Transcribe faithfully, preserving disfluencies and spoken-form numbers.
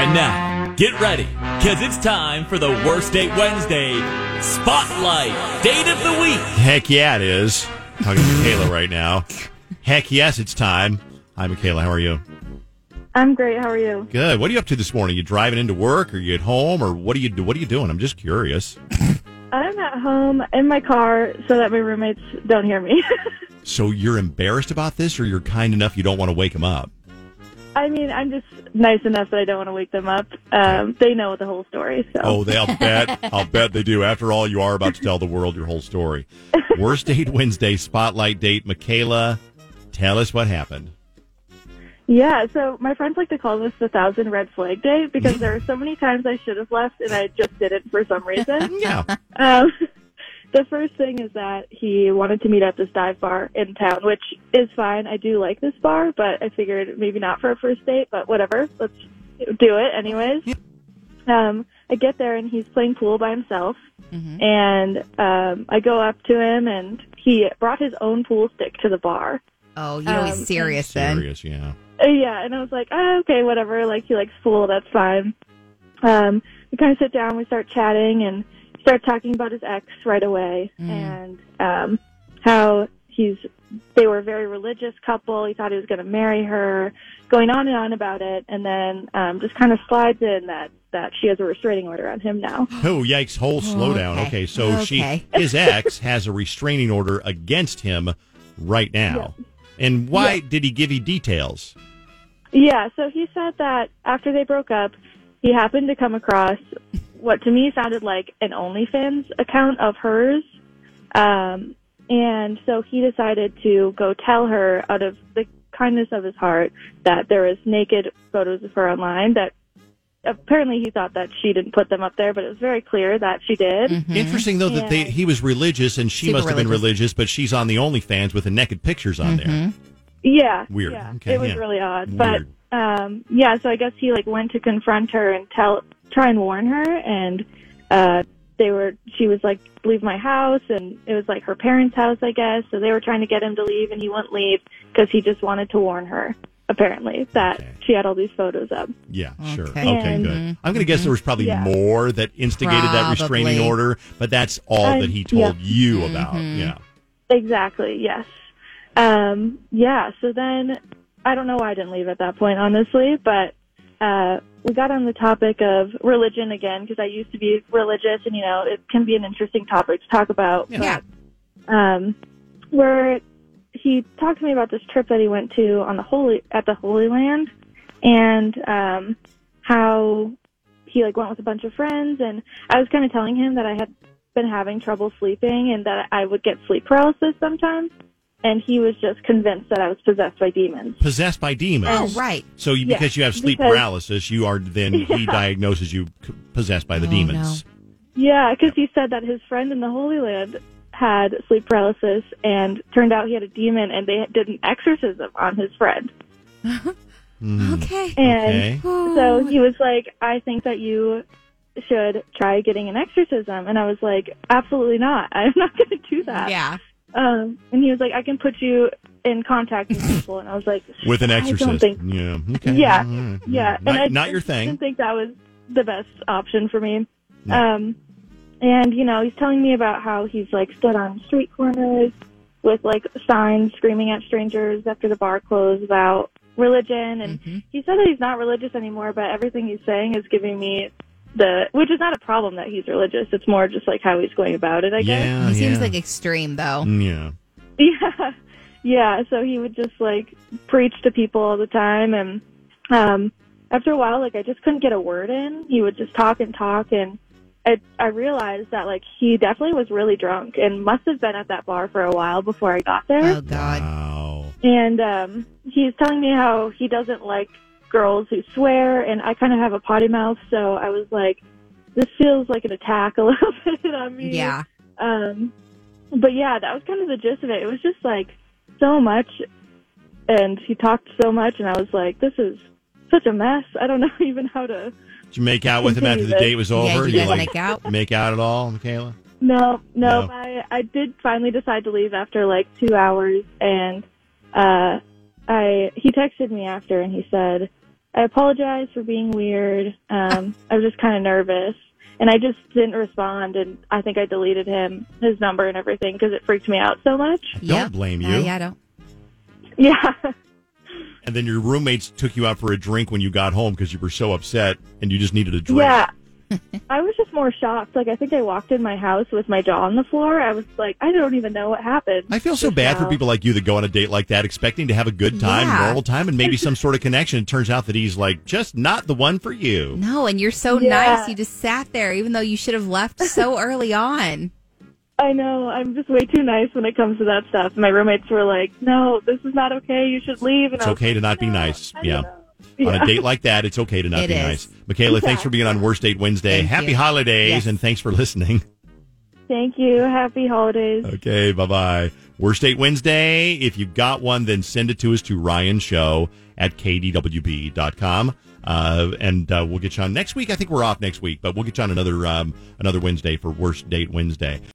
And now, get ready, because it's time for the Worst Date Wednesday Spotlight Date of the Week. Heck yeah, it is. Talking to Michaela right now. Heck yes, it's time. Hi, Michaela. How are you? I'm great. How are you? Good. What are you up to this morning? You driving into work, or you at home, or what are you do? What are you doing? I'm just curious. I'm at home in my car so that my roommates don't hear me. So you're embarrassed about this, or you're kind enough you don't want to wake them up? I mean, I'm just nice enough that I don't want to wake them up. Um, they know the whole story. So. Oh, they'll bet. I'll bet they do. After all, you are about to tell the world your whole story. Worst Date Wednesday Spotlight Date. Michaela, tell us what happened. Yeah, so my friends like to call this the thousand red flag date because there are so many times I should have left and I just didn't for some reason. Yeah. Um, the first thing is that he wanted to meet at this dive bar in town, which is fine. I do like this bar, but I figured maybe not for a first date, but whatever. Let's do it anyways. Um, I get there and he's playing pool by himself, mm-hmm. and um, I go up to him and he brought his own pool stick to the bar. Oh, you know he's um, serious then. Serious, yeah. Uh, yeah, and I was like, oh, okay, whatever. Like, he likes pool, that's fine. Um, we kind of sit down, we start chatting, and start talking about his ex right away, mm. and um, how he's they were a very religious couple. He thought he was going to marry her, going on and on about it, and then um, just kind of slides in that, that she has a restraining order on him now. Oh, yikes. Whole slowdown. Okay. Okay, so Okay. she, his ex has a restraining order against him right now. Yeah. And why Yeah. did he give you details? Yeah, so he said that after they broke up, he happened to come across what to me sounded like an OnlyFans account of hers. Um, and so he decided to go tell her out of the kindness of his heart that there was naked photos of her online that apparently he thought that she didn't put them up there, but it was very clear that she did. Mm-hmm. Interesting, though, that they, And- he was religious and she Super must have been religious. religious, but she's on the OnlyFans with the naked pictures on Mm-hmm. there. Yeah. Weird. Yeah. Okay, it was yeah. really odd. Weird. But, um, yeah, so I guess he, like, went to confront her and tell, try and warn her, and, uh, they were, she was like, leave my house, and it was like her parents' house, I guess, so they were trying to get him to leave, and he wouldn't leave because he just wanted to warn her, apparently, that Okay. she had all these photos up. Yeah, sure. Okay. Okay, And- good. I'm going to guess there was probably Yeah. more that instigated that restraining Probably. order, but that's all Um, that he told yeah. you about. Mhm. Yeah. Exactly, yes. Um, yeah, so then, I don't know why I didn't leave at that point, honestly, but, uh, we got on the topic of religion again, because I used to be religious, and, you know, it can be an interesting topic to talk about. Yeah. But, um, where he talked to me about this trip that he went to on the Holy, at the Holy Land, and, um, how he, like, went with a bunch of friends, and I was kind of telling him that I had been having trouble sleeping and that I would get sleep paralysis sometimes. And he was just convinced that I was possessed by demons. Possessed by demons. Oh, right. So you, Yeah, because you have sleep because- paralysis, you are then, he diagnoses you c- possessed by the Oh, demons. Yeah, because he said that his friend in the Holy Land had sleep paralysis, and turned out he had a demon, and they did an exorcism on his friend. Hmm. Okay. And Okay. so he was like, I think that you should try getting an exorcism. And I was like, absolutely not. I'm not going to do that. Yeah. Um, and he was like, I can put you in contact with people. And I was like, With an I don't exorcist. think- Yeah. Okay. Yeah. All right. Yeah, Not, and I not your just thing. didn't think that was the best option for me. No. Um, and you know, he's telling me about how he's like stood on street corners with like signs screaming at strangers after the bar closed about religion. And Mhm. he said that he's not religious anymore, but everything he's saying is giving me the, which is not a problem that he's religious. It's more just like how he's going about it, I guess. Yeah. He seems yeah. like extreme, though. Yeah. Yeah, yeah. So he would just like preach to people all the time, and um, after a while, like I just couldn't get a word in. He would just talk and talk, and I I realized that like he definitely was really drunk and must have been at that bar for a while before I got there. Oh, God. Wow. And um, he's telling me how he doesn't like girls who swear, and I kind of have a potty mouth, so I was like, this feels like an attack a little bit on me. Yeah. Um, but yeah, that was kind of the gist of it. It was just like so much, and he talked so much, and I was like, this is such a mess. I don't know even how to. Did you make out with him after the date was over? Yeah, did You you guys like make out? make out at all, Michaela? No, no, No. I I did finally decide to leave after like two hours, and uh, I he texted me after, and he said, I apologized for being weird. Um, I was just kind of nervous. And I just didn't respond, and I think I deleted him, his number and everything, because it freaked me out so much. Don't Yep. blame you. Uh, yeah, I don't. Yeah. And then your roommates took you out for a drink when you got home because you were so upset and you just needed a drink. Yeah. I was just more shocked. Like, I think I walked in my house with my jaw on the floor. I was like, I don't even know what happened. I feel so just bad now. for people like you that go on a date like that expecting to have a good time, Yeah. normal time, and maybe some sort of connection. It turns out that he's like just not the one for you. No, and you're so Yeah. nice. You just sat there, even though you should have left so early on. I know. I'm just way too nice when it comes to that stuff. My roommates were like, no, this is not okay. You should leave. And It's I was okay like, to not be "No, nice. I don't Yeah. know." On Yeah. a date like that, it's okay to not It be is. nice. Michaela, thanks for being on Worst Date Wednesday. Thank Happy you. holidays, Yes. and thanks for listening. Thank you. Happy holidays. Okay, bye-bye. Worst Date Wednesday. If you got one, then send it to us to Ryan Show at K D W B dot com. Uh, and uh, we'll get you on next week. I think we're off next week, but we'll get you on another um, another Wednesday for Worst Date Wednesday.